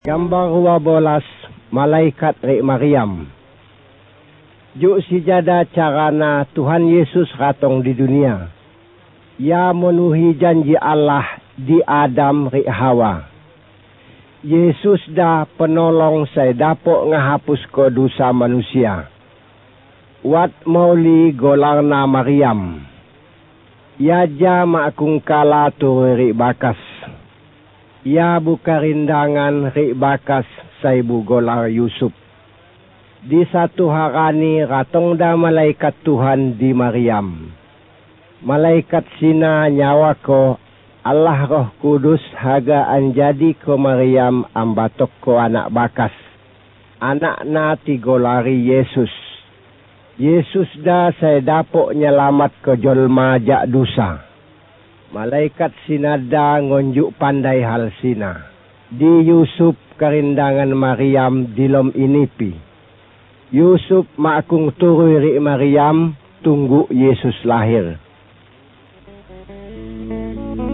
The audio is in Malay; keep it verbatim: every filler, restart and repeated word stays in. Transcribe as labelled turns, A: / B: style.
A: Gambar dua belas malaikat ri Maryam. Juk sijada carana Tuhan Yesus ratong di dunia. Ia menuhi janji Allah di Adam ri Hawa. Yesus dah penolong saya dapok ngahapus ke dosa manusia. Wat mauli golarna Maryam. Ia ja makung kala turu ri bakas. Ia buka rindangan ri bakas saibu golar Yusuf. Di satu harani ratong da malaikat Tuhan di Maryam. Malaikat sina nyawa ko Allah Roh Kudus haga anjadi ko Maryam ambatok ko anak bakas. Anak na tigolari Yesus. Yesus dah saya dapok nyelamat ke jolma jak dosa. Malaikat sinada ngonjuk pandai hal sina. Di Yusuf kerindangan Maryam dilom inipi. Yusuf makung turu ri Maryam tunggu Yesus lahir.